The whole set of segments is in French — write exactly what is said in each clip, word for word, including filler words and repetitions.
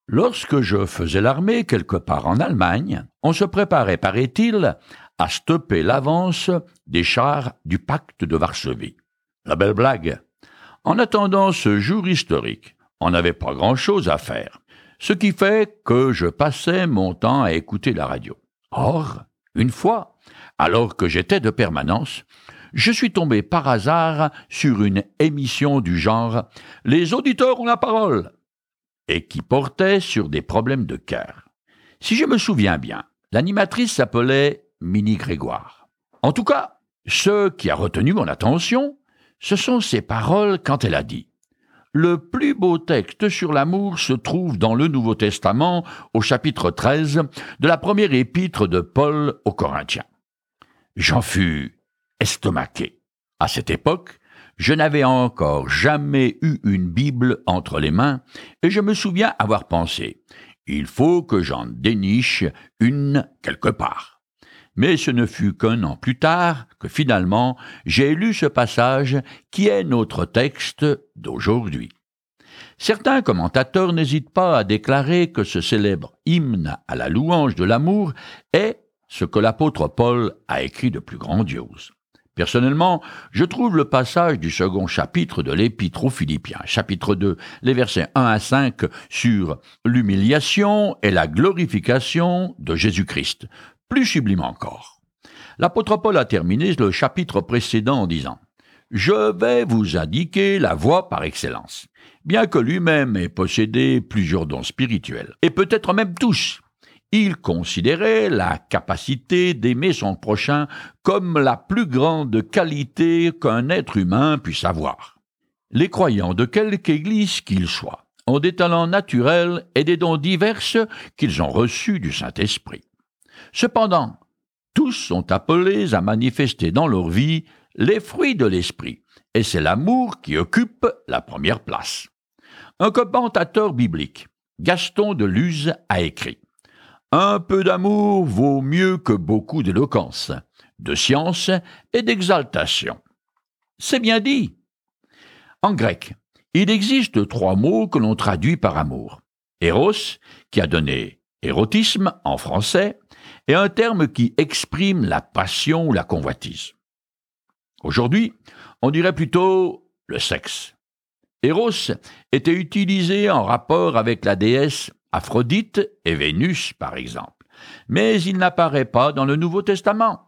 Lorsque je faisais l'armée quelque part en Allemagne, on se préparait, paraît-il, à stopper l'avance des chars du pacte de Varsovie. La belle blague. En attendant ce jour historique, on n'avait pas grand-chose à faire, ce qui fait que je passais mon temps à écouter la radio. Or, une fois, alors que j'étais de permanence, je suis tombé par hasard sur une émission du genre « Les auditeurs ont la parole » et qui portait sur des problèmes de cœur. Si je me souviens bien, l'animatrice s'appelait Minnie Grégoire. En tout cas, ce qui a retenu mon attention, ce sont ses paroles quand elle a dit « Le plus beau texte sur l'amour se trouve dans le Nouveau Testament, au chapitre treize de la première épître de Paul aux Corinthiens. » J'en fus estomaqué. À cette époque, je n'avais encore jamais eu une Bible entre les mains et je me souviens avoir pensé « Il faut que j'en déniche une quelque part ». Mais ce ne fut qu'un an plus tard que finalement j'ai lu ce passage qui est notre texte d'aujourd'hui. Certains commentateurs n'hésitent pas à déclarer que ce célèbre hymne à la louange de l'amour est ce que l'apôtre Paul a écrit de plus grandiose. Personnellement, je trouve le passage du second chapitre de l'Épître aux Philippiens, chapitre deux, les versets un à cinq, sur l'humiliation et la glorification de Jésus-Christ, plus sublime encore. L'apôtre Paul a terminé le chapitre précédent en disant « Je vais vous indiquer la voie par excellence ». Bien que lui-même ait possédé plusieurs dons spirituels, et peut-être même tous, il considérait la capacité d'aimer son prochain comme la plus grande qualité qu'un être humain puisse avoir. Les croyants de quelque église qu'ils soient ont des talents naturels et des dons divers qu'ils ont reçus du Saint-Esprit. Cependant, tous sont appelés à manifester dans leur vie les fruits de l'Esprit, et c'est l'amour qui occupe la première place. Un commentateur biblique, Gaston de Luz, a écrit « Un peu d'amour vaut mieux que beaucoup d'éloquence, de science et d'exaltation. » C'est bien dit. En grec, il existe trois mots que l'on traduit par amour. Eros, qui a donné érotisme en français, est un terme qui exprime la passion ou la convoitise. Aujourd'hui, on dirait plutôt le sexe. Eros était utilisé en rapport avec la déesse Aphrodite et Vénus, par exemple, mais il n'apparaît pas dans le Nouveau Testament.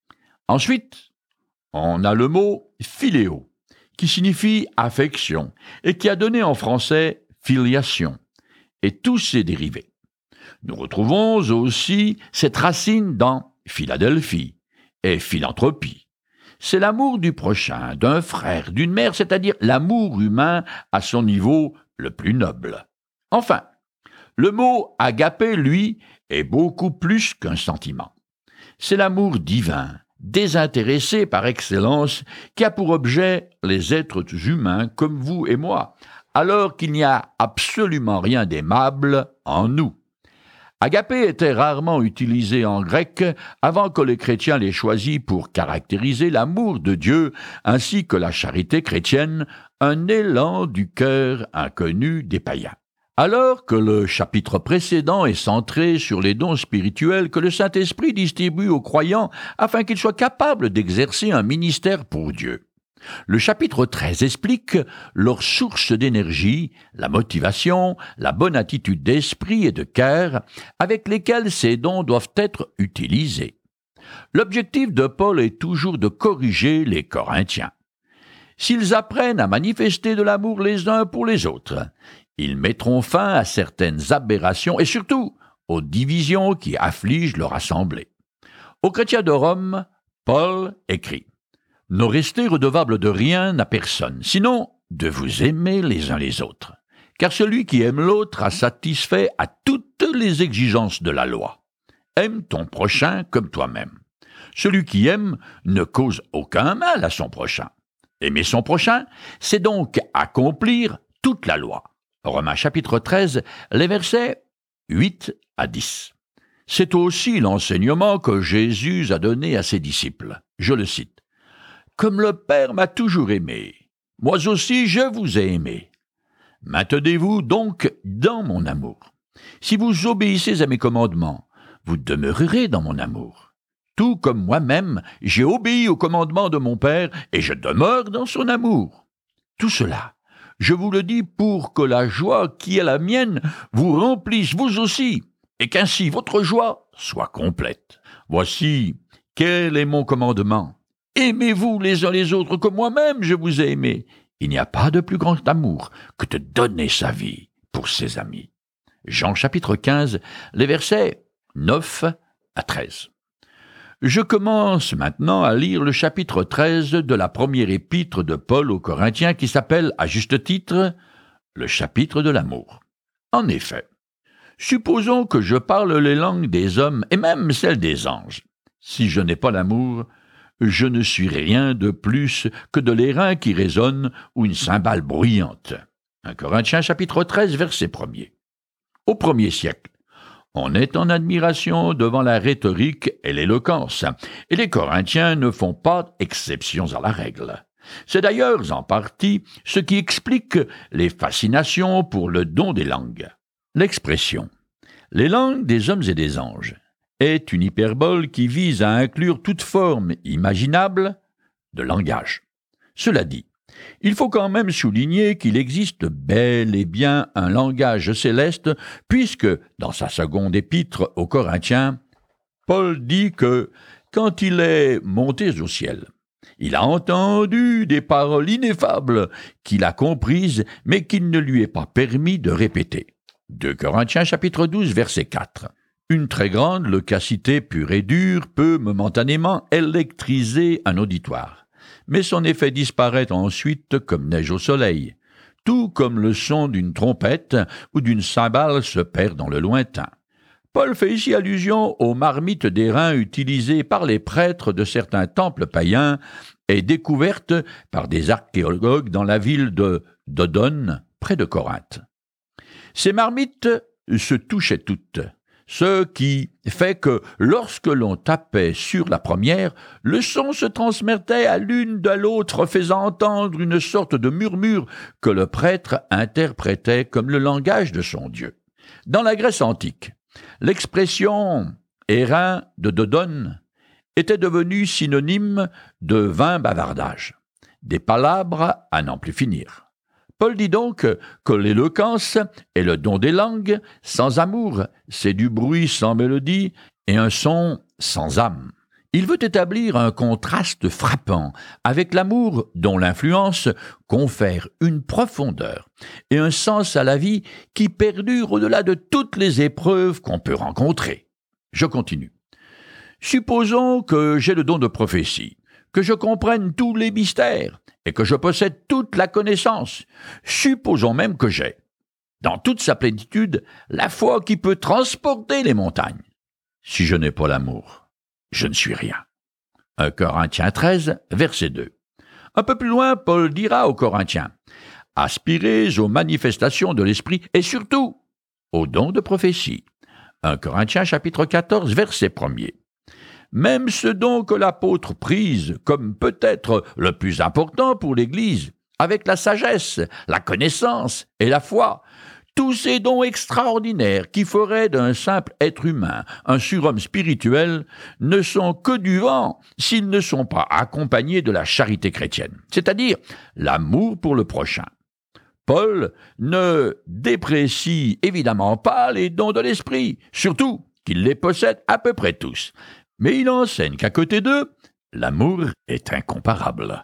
Ensuite, on a le mot « philéo », qui signifie « affection » et qui a donné en français « filiation » et tous ses dérivés. Nous retrouvons aussi cette racine dans « Philadelphie » et « philanthropie ». C'est l'amour du prochain, d'un frère, d'une mère, c'est-à-dire l'amour humain à son niveau le plus noble. Enfin, le mot « agapé », lui, est beaucoup plus qu'un sentiment. C'est l'amour divin, désintéressé par excellence, qui a pour objet les êtres humains comme vous et moi, alors qu'il n'y a absolument rien d'aimable en nous. Agapé était rarement utilisé en grec avant que les chrétiens l'aient choisi pour caractériser l'amour de Dieu ainsi que la charité chrétienne, un élan du cœur inconnu des païens. Alors que le chapitre précédent est centré sur les dons spirituels que le Saint-Esprit distribue aux croyants afin qu'ils soient capables d'exercer un ministère pour Dieu. Le chapitre treize explique leur source d'énergie, la motivation, la bonne attitude d'esprit et de cœur avec lesquels ces dons doivent être utilisés. L'objectif de Paul est toujours de corriger les Corinthiens. S'ils apprennent à manifester de l'amour les uns pour les autres, ils mettront fin à certaines aberrations et surtout aux divisions qui affligent leur assemblée. Aux chrétiens de Rome, Paul écrit « Ne restez redevables de rien à personne, sinon de vous aimer les uns les autres. Car celui qui aime l'autre a satisfait à toutes les exigences de la loi. Aime ton prochain comme toi-même. Celui qui aime ne cause aucun mal à son prochain. Aimer son prochain, c'est donc accomplir toute la loi. » Romains chapitre treize, les versets huit à dix. C'est aussi l'enseignement que Jésus a donné à ses disciples. Je le cite. « Comme le Père m'a toujours aimé, moi aussi je vous ai aimé. Maintenez-vous donc dans mon amour. Si vous obéissez à mes commandements, vous demeurerez dans mon amour. Tout comme moi-même, j'ai obéi aux commandements de mon Père et je demeure dans son amour. Tout cela, je vous le dis pour que la joie qui est la mienne vous remplisse vous aussi, et qu'ainsi votre joie soit complète. Voici quel est mon commandement. Aimez-vous les uns les autres comme moi-même je vous ai aimé. Il n'y a pas de plus grand amour que de donner sa vie pour ses amis. Jean chapitre quinze, les versets neuf à treize. Je commence maintenant à lire le chapitre treize de la première épître de Paul aux Corinthiens qui s'appelle, à juste titre, le chapitre de l'amour. En effet, supposons que je parle les langues des hommes et même celles des anges. Si je n'ai pas l'amour, je ne suis rien de plus que de l'airain qui résonne ou une cymbale bruyante. un Corinthiens chapitre treize, verset premier. Au premier siècle, on est en admiration devant la rhétorique et l'éloquence, et les Corinthiens ne font pas exception à la règle. C'est d'ailleurs en partie ce qui explique les fascinations pour le don des langues. L'expression « les langues des hommes et des anges » est une hyperbole qui vise à inclure toute forme imaginable de langage. Cela dit, il faut quand même souligner qu'il existe bel et bien un langage céleste, puisque, dans sa seconde épître aux Corinthiens, Paul dit que, quand il est monté au ciel, il a entendu des paroles ineffables qu'il a comprises, mais qu'il ne lui est pas permis de répéter. deux Corinthiens chapitre douze, verset quatre. Une très grande loquacité pure et dure peut momentanément électriser un auditoire. Mais son effet disparaît ensuite comme neige au soleil, tout comme le son d'une trompette ou d'une cymbale se perd dans le lointain. Paul fait ici allusion aux marmites d'airain utilisées par les prêtres de certains temples païens et découvertes par des archéologues dans la ville de Dodone, près de Corinthe. Ces marmites se touchaient toutes, ce qui fait que, lorsque l'on tapait sur la première, le son se transmettait à l'une de l'autre, faisant entendre une sorte de murmure que le prêtre interprétait comme le langage de son Dieu. Dans la Grèce antique, l'expression « airain de Dodone » était devenue synonyme de vain bavardage, des palabres à n'en plus finir. Paul dit donc que l'éloquence est le don des langues sans amour, c'est du bruit sans mélodie et un son sans âme. Il veut établir un contraste frappant avec l'amour dont l'influence confère une profondeur et un sens à la vie qui perdure au-delà de toutes les épreuves qu'on peut rencontrer. Je continue. Supposons que j'ai le don de prophétie, que je comprenne tous les mystères et que je possède toute la connaissance. Supposons même que j'ai, dans toute sa plénitude, la foi qui peut transporter les montagnes. Si je n'ai pas l'amour, je ne suis rien. un Corinthiens treize, verset deux. Un peu plus loin, Paul dira aux Corinthiens, « Aspirez aux manifestations de l'Esprit et surtout aux dons de prophétie. » un Corinthiens chapitre quatorze, verset premier. Même ce don que l'apôtre prise comme peut-être le plus important pour l'Église, avec la sagesse, la connaissance et la foi, tous ces dons extraordinaires qui feraient d'un simple être humain un surhomme spirituel ne sont que du vent s'ils ne sont pas accompagnés de la charité chrétienne, c'est-à-dire l'amour pour le prochain. Paul ne déprécie évidemment pas les dons de l'esprit, surtout qu'il les possède à peu près tous. Mais il enseigne qu'à côté d'eux, l'amour est incomparable.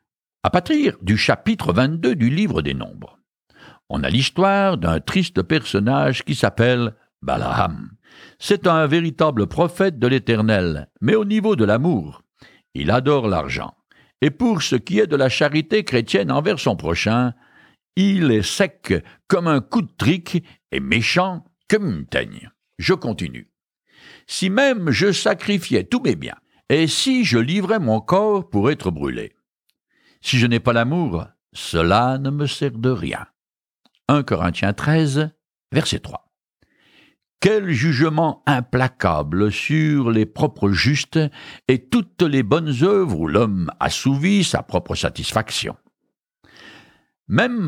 À partir du chapitre vingt-deux du livre des Nombres, on a l'histoire d'un triste personnage qui s'appelle Balaam. C'est un véritable prophète de l'Éternel, mais au niveau de l'amour, il adore l'argent. Et pour ce qui est de la charité chrétienne envers son prochain, il est sec comme un coup de trique et méchant comme une teigne. Je continue. Si même je sacrifiais tous mes biens, et si je livrais mon corps pour être brûlé. Si je n'ai pas l'amour, cela ne me sert de rien. un Corinthiens treize, verset trois. Quel jugement implacable sur les propres justes et toutes les bonnes œuvres où l'homme assouvit sa propre satisfaction. Même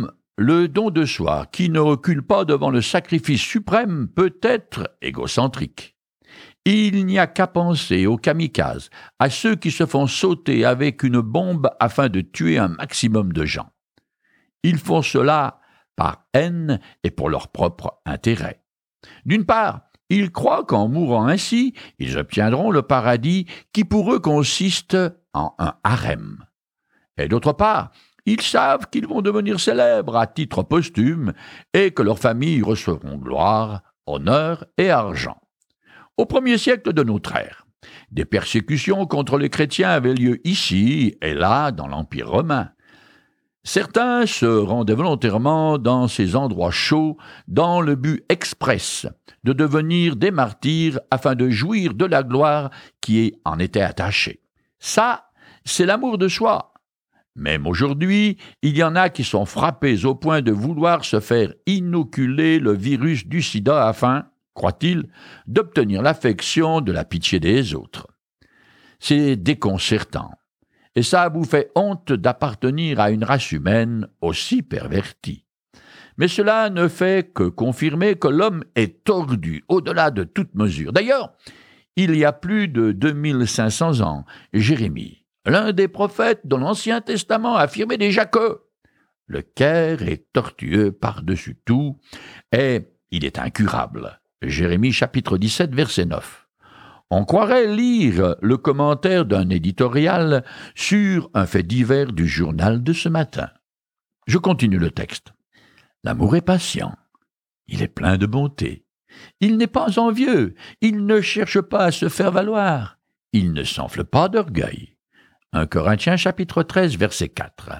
le don de soi, qui ne recule pas devant le sacrifice suprême, peut être égocentrique. Il n'y a qu'à penser aux kamikazes, à ceux qui se font sauter avec une bombe afin de tuer un maximum de gens. Ils font cela par haine et pour leur propre intérêt. D'une part, ils croient qu'en mourant ainsi, ils obtiendront le paradis qui pour eux consiste en un harem. Et d'autre part, ils savent qu'ils vont devenir célèbres à titre posthume et que leurs familles recevront gloire, honneur et argent. Au premier siècle de notre ère, des persécutions contre les chrétiens avaient lieu ici et là dans l'Empire romain. Certains se rendaient volontairement dans ces endroits chauds dans le but express de devenir des martyrs afin de jouir de la gloire qui en était attachée. Ça, c'est l'amour de soi. Même aujourd'hui, il y en a qui sont frappés au point de vouloir se faire inoculer le virus du sida afin, croit-il, d'obtenir l'affection de la pitié des autres. C'est déconcertant. Et ça vous fait honte d'appartenir à une race humaine aussi pervertie. Mais cela ne fait que confirmer que l'homme est tordu au-delà de toute mesure. D'ailleurs, il y a plus de deux mille cinq cents ans, Jérémie, l'un des prophètes de l'Ancien Testament, affirmait déjà que le cœur est tortueux par-dessus tout et il est incurable. Jérémie chapitre dix-sept, verset neuf. On croirait lire le commentaire d'un éditorial sur un fait divers du journal de ce matin. Je continue le texte. L'amour est patient. Il est plein de bonté. Il n'est pas envieux. Il ne cherche pas à se faire valoir. Il ne s'enfle pas d'orgueil. un Corinthiens chapitre treize, verset quatre.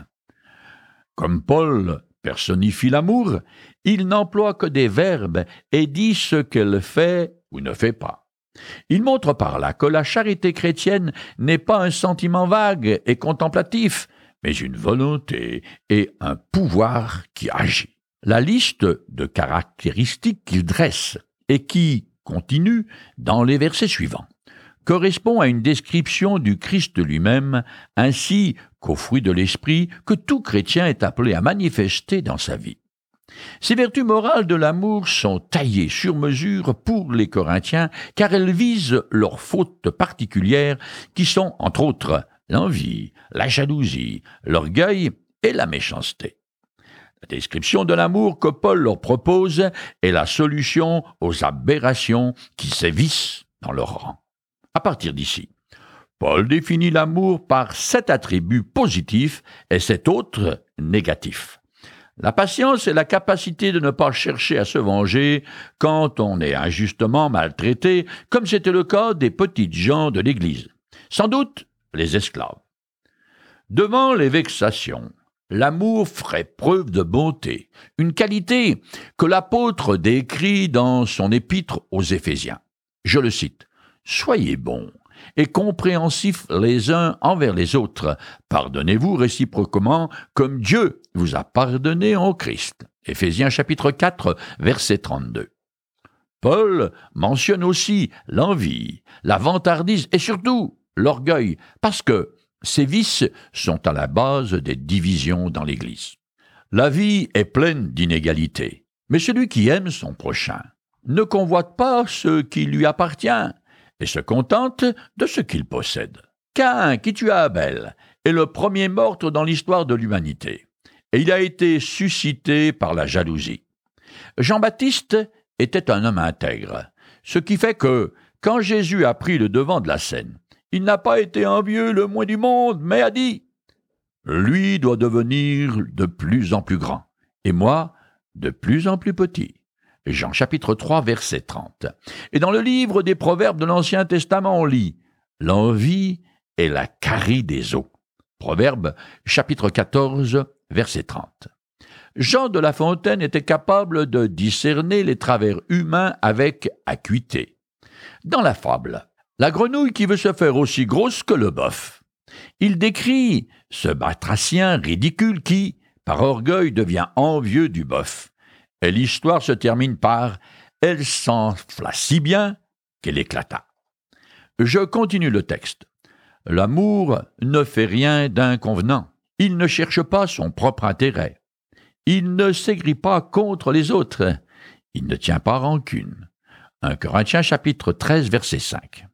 Comme Paul personnifie l'amour, il n'emploie que des verbes et dit ce qu'elle fait ou ne fait pas. Il montre par là que la charité chrétienne n'est pas un sentiment vague et contemplatif, mais une volonté et un pouvoir qui agit. La liste de caractéristiques qu'il dresse et qui continue dans les versets suivants correspond à une description du Christ lui-même ainsi qu'au fruit de l'esprit que tout chrétien est appelé à manifester dans sa vie. Ces vertus morales de l'amour sont taillées sur mesure pour les Corinthiens car elles visent leurs fautes particulières qui sont, entre autres, l'envie, la jalousie, l'orgueil et la méchanceté. La description de l'amour que Paul leur propose est la solution aux aberrations qui sévissent dans leur rang. À partir d'ici, Paul définit l'amour par sept attributs positifs et sept autres négatifs. La patience est la capacité de ne pas chercher à se venger quand on est injustement maltraité, comme c'était le cas des petites gens de l'Église, sans doute les esclaves. Devant les vexations, l'amour ferait preuve de bonté, une qualité que l'apôtre décrit dans son épître aux Éphésiens. Je le cite, « Soyez bons et compréhensifs les uns envers les autres. Pardonnez-vous réciproquement comme Dieu vous a pardonné en Christ. » Éphésiens chapitre quatre, verset trente-deux. Paul mentionne aussi l'envie, la vantardise et surtout l'orgueil, parce que ces vices sont à la base des divisions dans l'Église. La vie est pleine d'inégalités, mais celui qui aime son prochain ne convoite pas ce qui lui appartient et se contente de ce qu'il possède. Caïn, qui tua Abel, est le premier meurtre dans l'histoire de l'humanité, et il a été suscité par la jalousie. Jean-Baptiste était un homme intègre, ce qui fait que, quand Jésus a pris le devant de la scène, il n'a pas été envieux le moins du monde, mais a dit « Lui doit devenir de plus en plus grand, et moi, de plus en plus petit. » Jean chapitre trois, verset trente. Et dans le livre des Proverbes de l'Ancien Testament, on lit « L'envie est la carie des eaux. » Proverbes chapitre quatorze, verset trente. Jean de La Fontaine était capable de discerner les travers humains avec acuité. Dans la fable, la grenouille qui veut se faire aussi grosse que le bœuf, il décrit ce batracien ridicule qui, par orgueil, devient envieux du bœuf. Et l'histoire se termine par « Elle s'enfla si bien qu'elle éclata ». Je continue le texte. L'amour ne fait rien d'inconvenant. Il ne cherche pas son propre intérêt. Il ne s'aigrit pas contre les autres. Il ne tient pas rancune. un Corinthiens chapitre treize, verset cinq.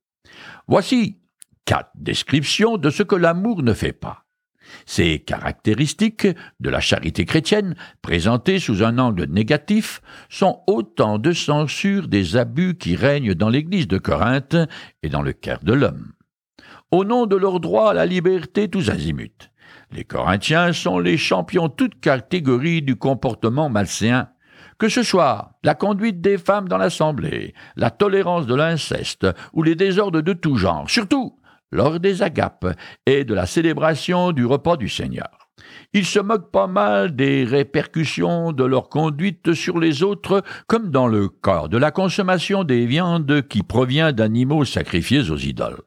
Voici quatre descriptions de ce que l'amour ne fait pas. Ces caractéristiques de la charité chrétienne, présentées sous un angle négatif, sont autant de censures des abus qui règnent dans l'Église de Corinthe et dans le cœur de l'homme. Au nom de leur droit à la liberté tous azimuts, les Corinthiens sont les champions toutes catégories du comportement malséen, que ce soit la conduite des femmes dans l'assemblée, la tolérance de l'inceste ou les désordres de tout genre, surtout lors des agapes et de la célébration du repas du Seigneur. Ils se moquent pas mal des répercussions de leur conduite sur les autres, comme dans le cas de la consommation des viandes qui provient d'animaux sacrifiés aux idoles.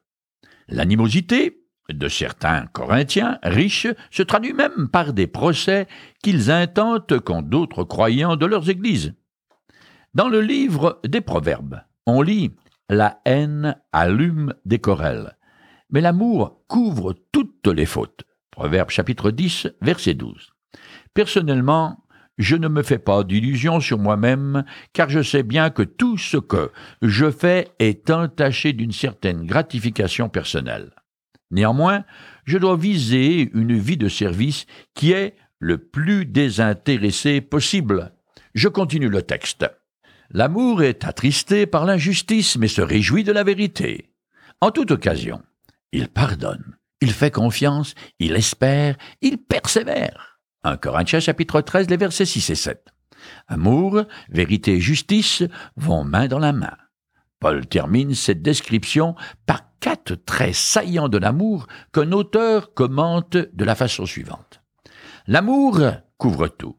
L'animosité de certains Corinthiens riches se traduit même par des procès qu'ils intentent contre d'autres croyants de leurs églises. Dans le livre des Proverbes, on lit « La haine allume des querelles ». Mais l'amour couvre toutes les fautes. Proverbe chapitre dix, verset douze. Personnellement, je ne me fais pas d'illusions sur moi-même, car je sais bien que tout ce que je fais est entaché d'une certaine gratification personnelle. Néanmoins, je dois viser une vie de service qui est le plus désintéressée possible. Je continue le texte. L'amour est attristé par l'injustice, mais se réjouit de la vérité. En toute occasion, il pardonne, il fait confiance, il espère, il persévère. un Corinthiens chapitre treize, les versets six et sept. Amour, vérité et justice vont main dans la main. Paul termine cette description par quatre traits saillants de l'amour qu'un auteur commente de la façon suivante. L'amour couvre tout.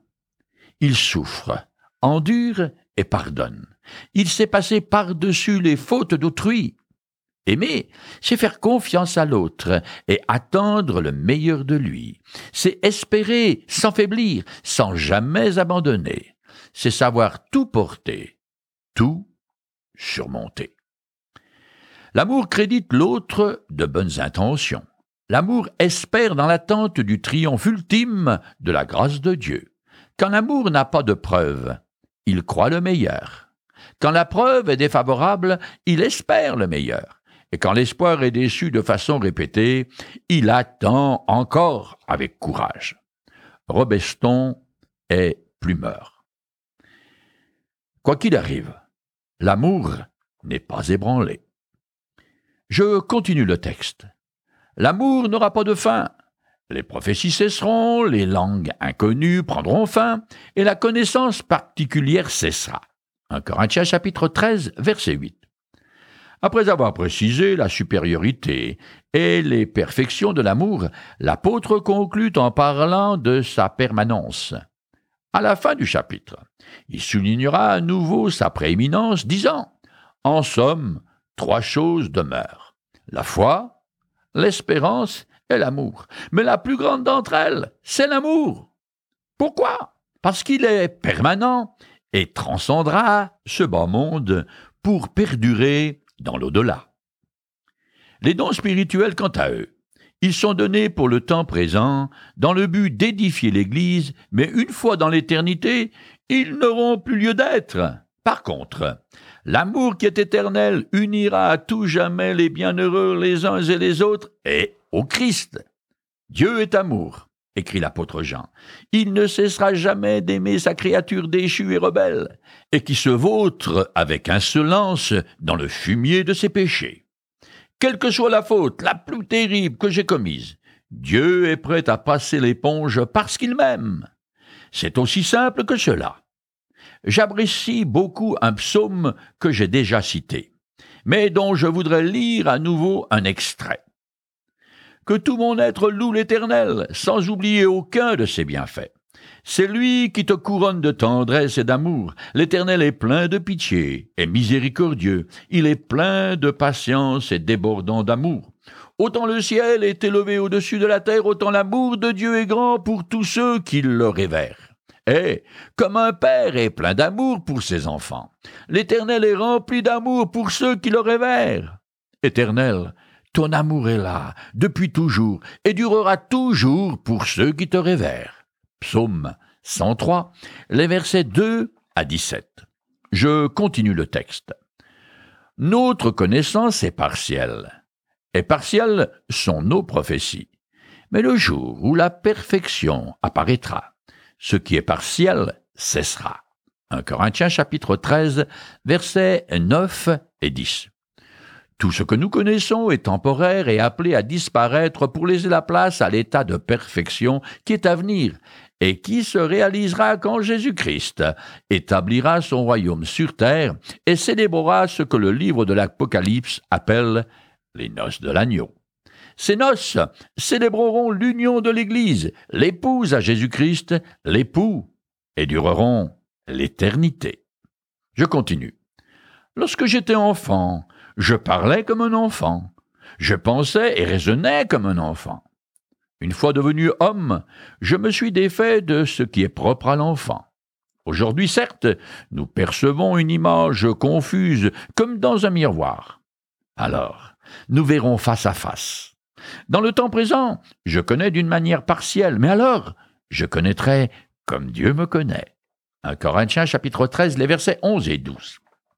Il souffre, endure et pardonne. Il sait passer par-dessus les fautes d'autrui. Aimer, c'est faire confiance à l'autre et attendre le meilleur de lui. C'est espérer sans faiblir, sans jamais abandonner. C'est savoir tout porter, tout surmonter. L'amour crédite l'autre de bonnes intentions. L'amour espère dans l'attente du triomphe ultime de la grâce de Dieu. Quand l'amour n'a pas de preuve, il croit le meilleur. Quand la preuve est défavorable, il espère le meilleur. Et quand l'espoir est déçu de façon répétée, il attend encore avec courage. Robeston est plumeur. Quoi qu'il arrive, l'amour n'est pas ébranlé. Je continue le texte. L'amour n'aura pas de fin. Les prophéties cesseront, les langues inconnues prendront fin, et la connaissance particulière cessera. un Corinthiens chapitre treize, verset huit. Après avoir précisé la supériorité et les perfections de l'amour, l'apôtre conclut en parlant de sa permanence. À la fin du chapitre, il soulignera à nouveau sa prééminence, disant « En somme, trois choses demeurent, la foi, l'espérance et l'amour. Mais la plus grande d'entre elles, c'est l'amour. Pourquoi? Parce qu'il est permanent et transcendra ce bas monde pour perdurer dans l'au-delà. Les dons spirituels, quant à eux, ils sont donnés pour le temps présent, dans le but d'édifier l'Église, mais une fois dans l'éternité, ils n'auront plus lieu d'être. Par contre, l'amour qui est éternel unira à tout jamais les bienheureux les uns et les autres et au Christ. Dieu est amour, écrit l'apôtre Jean. Il ne cessera jamais d'aimer sa créature déchue et rebelle, et qui se vautre avec insolence dans le fumier de ses péchés. Quelle que soit la faute la plus terrible que j'ai commise, Dieu est prêt à passer l'éponge parce qu'il m'aime. C'est aussi simple que cela. J'apprécie beaucoup un psaume que j'ai déjà cité, mais dont je voudrais lire à nouveau un extrait. Que tout mon être loue l'Éternel, sans oublier aucun de ses bienfaits. C'est lui qui te couronne de tendresse et d'amour. L'Éternel est plein de pitié et miséricordieux. Il est plein de patience et débordant d'amour. Autant le ciel est élevé au-dessus de la terre, autant l'amour de Dieu est grand pour tous ceux qui le révèrent. Et, comme un père est plein d'amour pour ses enfants, l'Éternel est rempli d'amour pour ceux qui le révèrent. Éternel, ton amour est là, depuis toujours, et durera toujours pour ceux qui te révèrent. Psaume cent trois, les versets deux à dix-sept. Je continue le texte. Notre connaissance est partielle, et partielles sont nos prophéties. Mais le jour où la perfection apparaîtra, ce qui est partiel cessera. un Corinthiens chapitre treize, versets neuf et dix. Tout ce que nous connaissons est temporaire et appelé à disparaître pour laisser la place à l'état de perfection qui est à venir et qui se réalisera quand Jésus-Christ établira son royaume sur terre et célébrera ce que le livre de l'Apocalypse appelle les noces de l'agneau. Ces noces célébreront l'union de l'Église, l'épouse à Jésus-Christ, l'époux, et dureront l'éternité. Je continue. Lorsque j'étais enfant, je parlais comme un enfant. Je pensais et raisonnais comme un enfant. Une fois devenu homme, je me suis défait de ce qui est propre à l'enfant. Aujourd'hui, certes, nous percevons une image confuse comme dans un miroir. Alors, nous verrons face à face. Dans le temps présent, je connais d'une manière partielle, mais alors, je connaîtrai comme Dieu me connaît. un Corinthiens chapitre treize, les versets onze et douze.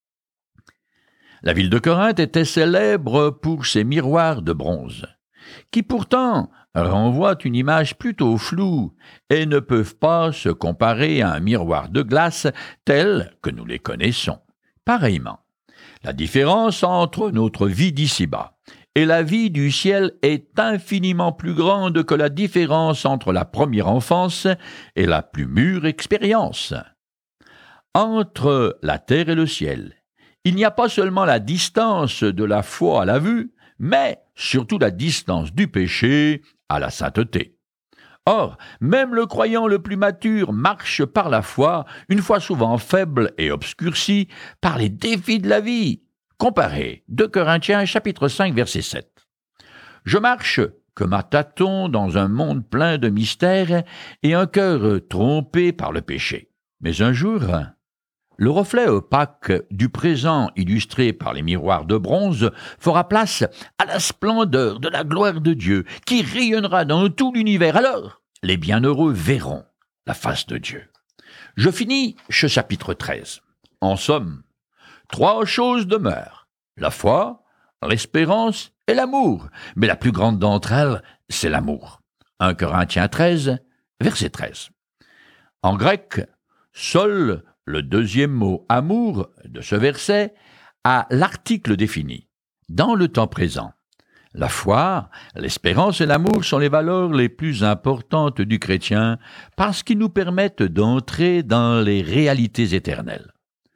La ville de Corinthe était célèbre pour ses miroirs de bronze, qui pourtant renvoient une image plutôt floue et ne peuvent pas se comparer à un miroir de glace tel que nous les connaissons. Pareillement, la différence entre notre vie d'ici-bas et la vie du ciel est infiniment plus grande que la différence entre la première enfance et la plus mûre expérience. Entre la terre et le ciel, il n'y a pas seulement la distance de la foi à la vue, mais surtout la distance du péché à la sainteté. Or, même le croyant le plus mature marche par la foi, une foi souvent faible et obscurcie par les défis de la vie. Comparez deux Corinthiens chapitre cinq verset sept. Je marche comme un tâton dans un monde plein de mystères et un cœur trompé par le péché. Mais un jour, le reflet opaque du présent illustré par les miroirs de bronze fera place à la splendeur de la gloire de Dieu qui rayonnera dans tout l'univers. Alors, les bienheureux verront la face de Dieu. Je finis ce chapitre treize. En somme, trois choses demeurent, la foi, l'espérance et l'amour. Mais la plus grande d'entre elles, c'est l'amour. un Corinthiens treize, verset treize. En grec, seul le deuxième mot « amour » de ce verset a l'article défini. Dans le temps présent, la foi, l'espérance et l'amour sont les valeurs les plus importantes du chrétien parce qu'ils nous permettent d'entrer dans les réalités éternelles.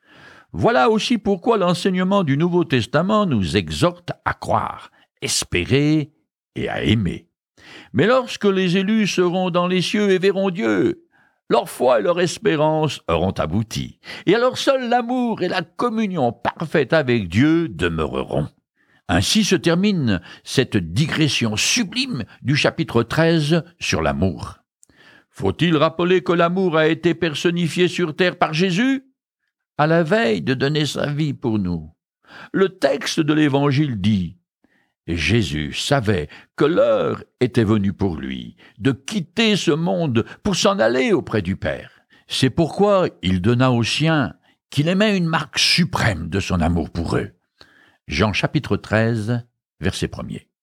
Voilà aussi pourquoi l'enseignement du Nouveau Testament nous exhorte à croire, espérer et à aimer. Mais lorsque les élus seront dans les cieux et verront Dieu, leur foi et leur espérance auront abouti, et alors seul l'amour et la communion parfaite avec Dieu demeureront. Ainsi se termine cette digression sublime du chapitre treize sur l'amour. Faut-il rappeler que l'amour a été personnifié sur terre par Jésus, à la veille de donner sa vie pour nous? Le texte de l'Évangile dit « Jésus savait que l'heure était venue pour lui de quitter ce monde pour s'en aller auprès du Père. C'est pourquoi il donna aux siens qu'il aimait une marque suprême de son amour pour eux. » Jean chapitre treize, verset premier.